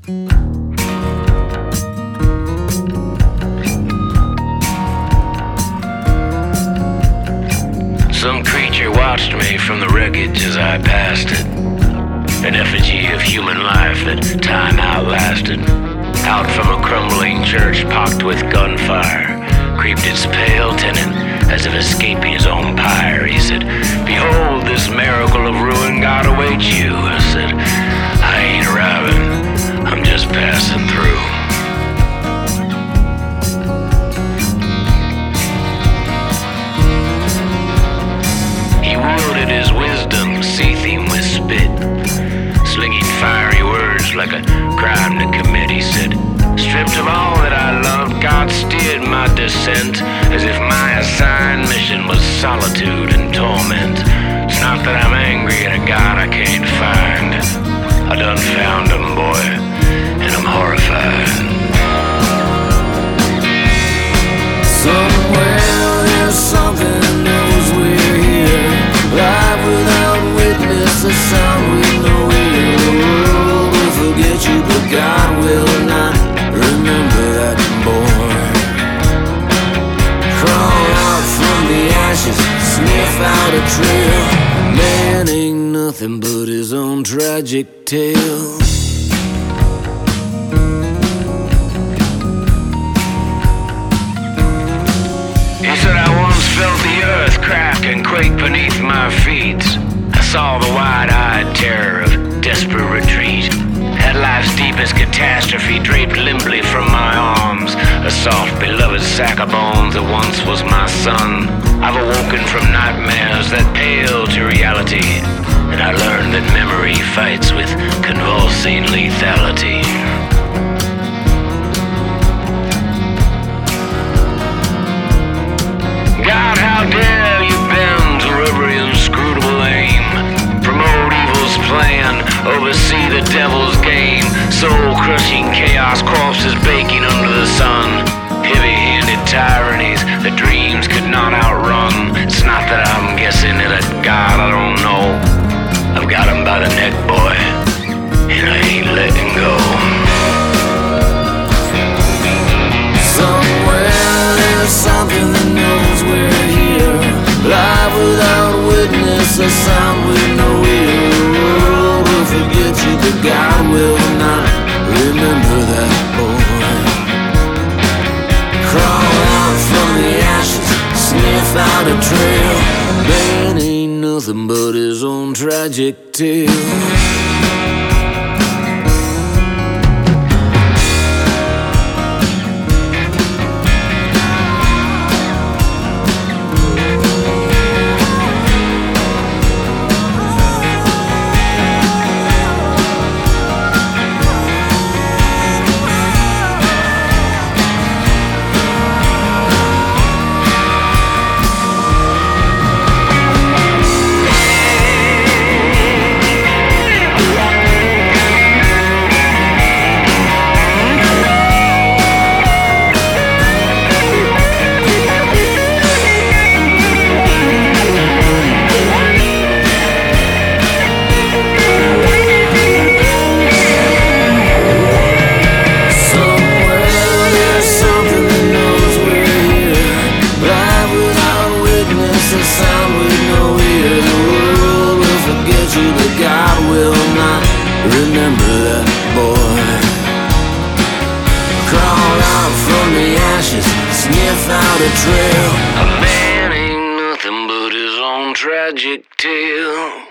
Some creature watched me from the wreckage as I passed it, an effigy of human life that time outlasted. Out from a crumbling church pocked with gunfire creeped its pale tenant, as if escaping his own pyre. He said, "Behold, this miracle of ruin God awaits you." I said, "I ain't arriving, I'm just passing through." He wielded his wisdom, seething with spit, slinging fiery words like a crime to commit. He said, "Stripped of all that I loved, God steered my descent, as if my assigned mission was solitude and torment. It's not that I'm angry at a God I can't find. I done found him, boy, and I'm horrified." Somewhere there's something that knows we're here, live without witness, a sound we know here. The world will forget you, but God will not. Remember that, boy. Crawl out from the ashes, sniff out a trail. Man ain't nothing but his own tragic tale. He said, "I once felt the earth crack and quake beneath my feet. I saw the wide-eyed terror of desperate retreat. Had life's deepest catastrophe draped limply from my arms, a soft, beloved sack of bones that once was my son. I've awoken from nightmares that pale to reality, and I learned that memory fights with convulsing lethality." God, how dare you bend to every inscrutable aim, promote evil's plan, oversee the devil's game, soul-crushing chaos, corpses baking under the sun, heavy-handed tyrannies that dreams could not outrun. It's not that I'm guessing at a God I don't know. I've got him by the neck, boy, and I ain't letting go. Somewhere there's something that knows we're here, live without witness, a sound we know here. The world will forget you, but God will not. Remember that, boy. Crawl out from the ashes, sniff out a trail. Man ain't nothing but his own tragic tale. Remember that, boy. Crawl out from the ashes, sniff out a trail. A man ain't nothing but his own tragic tale.